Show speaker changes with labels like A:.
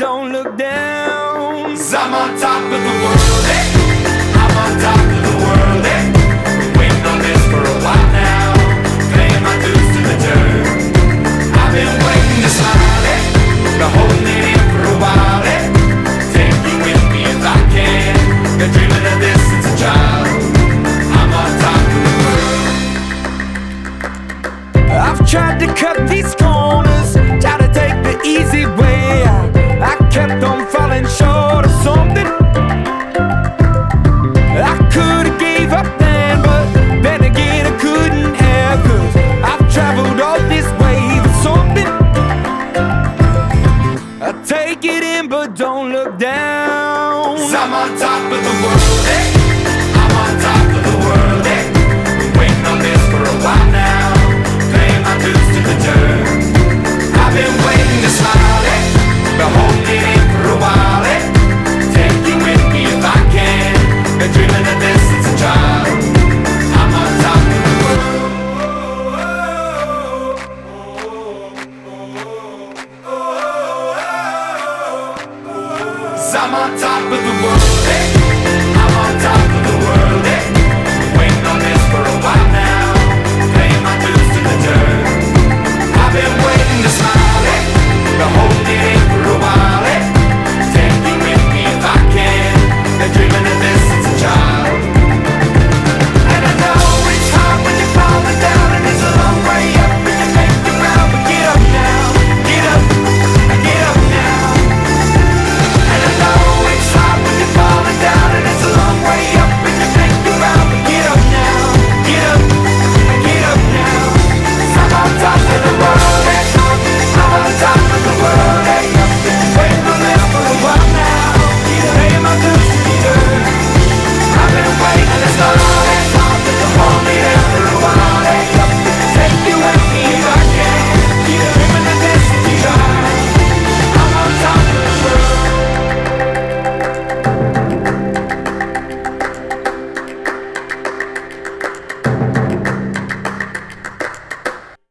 A: don't look down.
B: 'Cause I'm on top of the world, eh? I'm on top of the world, eh? Been waiting on this for a while now, paying my dues to the dirt. I've been waiting to smile, eh? Been holding it in for a while, eh? Take you with me if I can. Been dreaming of this since a child. I'm on top of the world.
A: I've tried to cut these corners, tried to take the easy way. I kept on falling short of something. I could've gave up then, but then again I couldn't have. 'Cause I've traveled all this way for something. I take it in but don't look down.
B: 'Cause I'm on top of the world, eh? I'm on top of the world, eh? Been waiting on this for a while now, paying my dues to the dirt. I've been waiting to smile, eh? Been holding it in for a while, eh? Take you with me if I can. Been dreaming of this since a child. I'm on top of the world. 'Cause I'm on top of the world, eh?